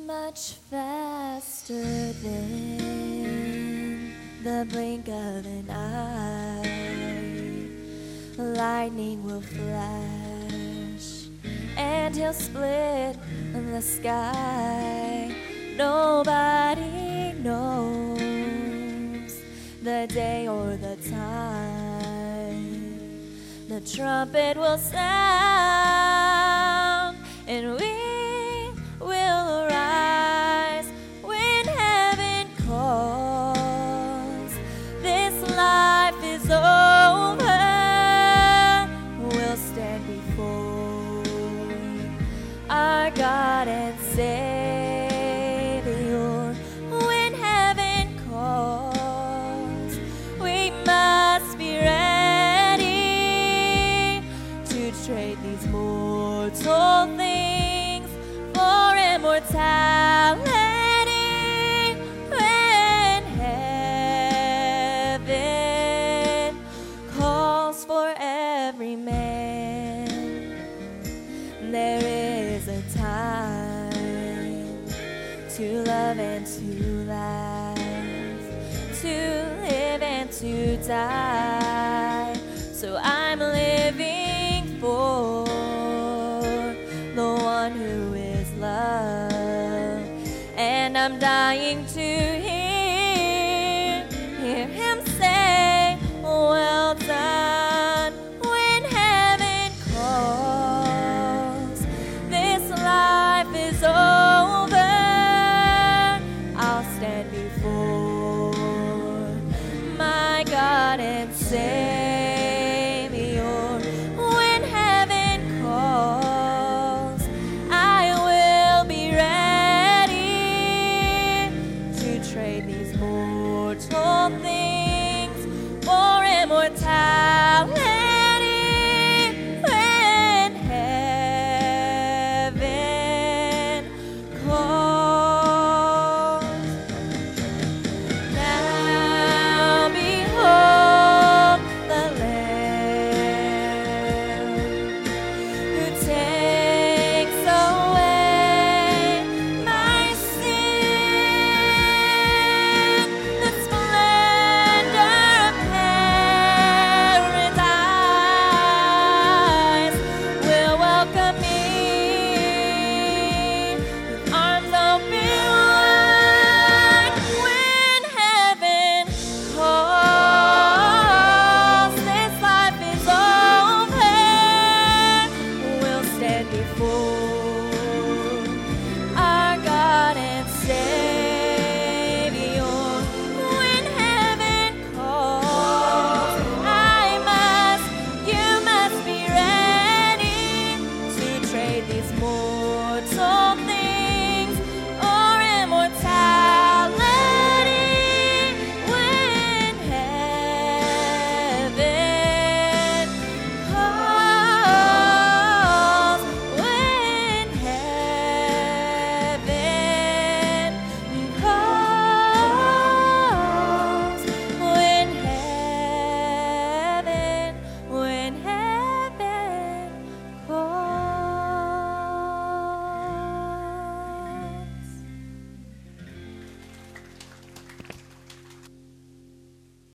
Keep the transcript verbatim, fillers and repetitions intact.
much faster than the blink of an eye. Lightning will flash and he'll split the sky. Nobody knows the day or the time. The trumpet will sound and we will arise when heaven calls. This life is over. We'll stand before our God and Savior. When heaven calls, we must be ready to trade these mortal things for immortality. When heaven calls for every man, there is a time to love and to laugh, to live and to die. So I'm living for the one who is love, and I'm dying to hear, hear him say, well done. When heaven calls, this life is over. I'll stand before my God and Savior. When heaven calls, I will be ready to trade these mortal things for immortality. When heaven calls. Now behold the Lamb who takes away my sin. The splendor of paradise will welcome me with arms open wide. When heaven calls, this life is over. We'll stand before